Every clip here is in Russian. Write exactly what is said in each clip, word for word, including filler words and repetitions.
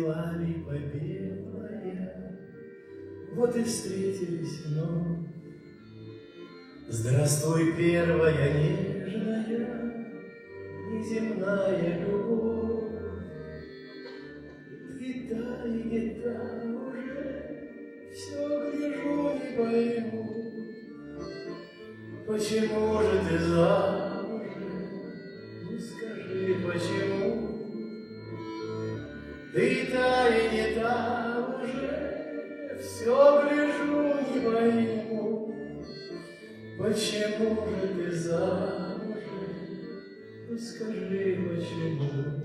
Расцвела липа белая, вот и встретились вновь. Здравствуй, первая нежная, неземная любовь. Ты та и не та уже, все гляжу и пойму, почему же ты замужем? Ну скажи, почему? Ты та и не та уже, все гляжу не пойму, почему же ты замужем? Ну скажи, почему?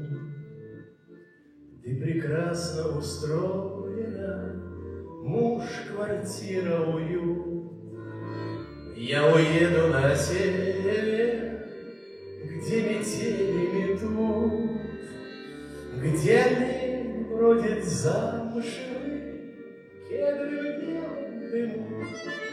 Ты прекрасно устроена, муж, квартира, уют. Я уеду на север, где метели метут, где лень бродит замшевый, кедры в белом дыму.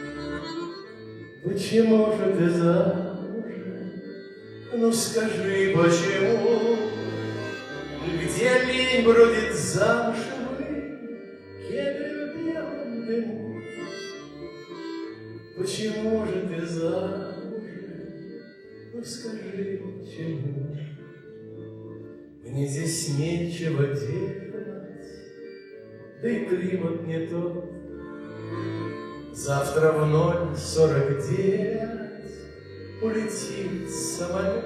Почему же ты замужем? Ну скажи, почему? Где лень бродит замшевый, кедры в белом дыму. Почему же ты замужем? Ну скажи, почему? Мне здесь нечего делать, да и климат не тот. Завтра в ноль сорок девять улетит самолет.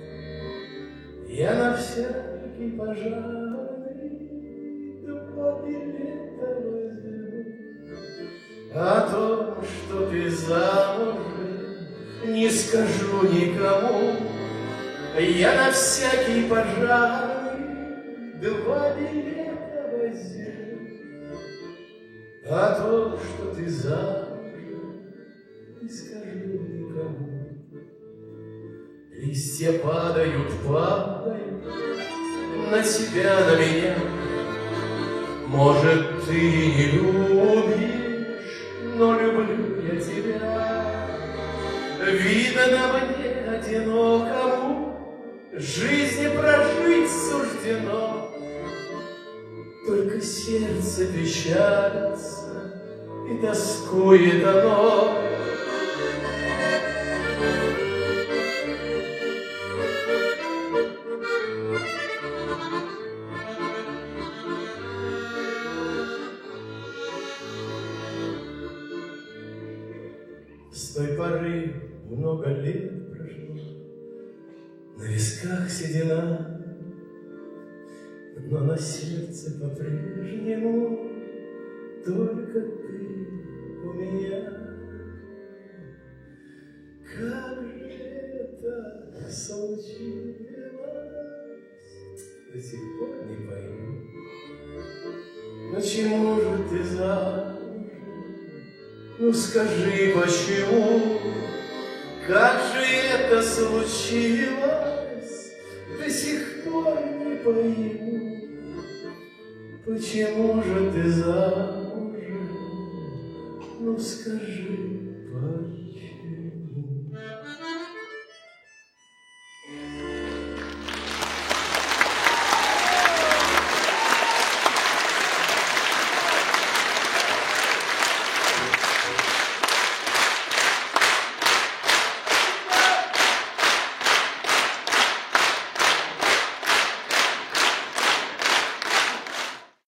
Я на всякий пожарный два билета возьму. О том, что ты замужем, не скажу никому. Я на всякий пожарный два билета возьму. О том, что ты замужем, не скажу никому. Листья падают, падают на себя, на меня. Может, ты не любишь, но люблю я тебя. Видно мне одинокому, жизни прожить суждено. Только сердце печалится и тоскует оно. С той поры много лет прошло, на висках седина, но на сердце по-прежнему только ты у меня. Как же это случилось, до сих пор не пойму. Почему же ты замужем? Ну скажи, почему? Как же это случилось, до сих пор не пойму. Почему же ты замужем? Ну скажи, почему?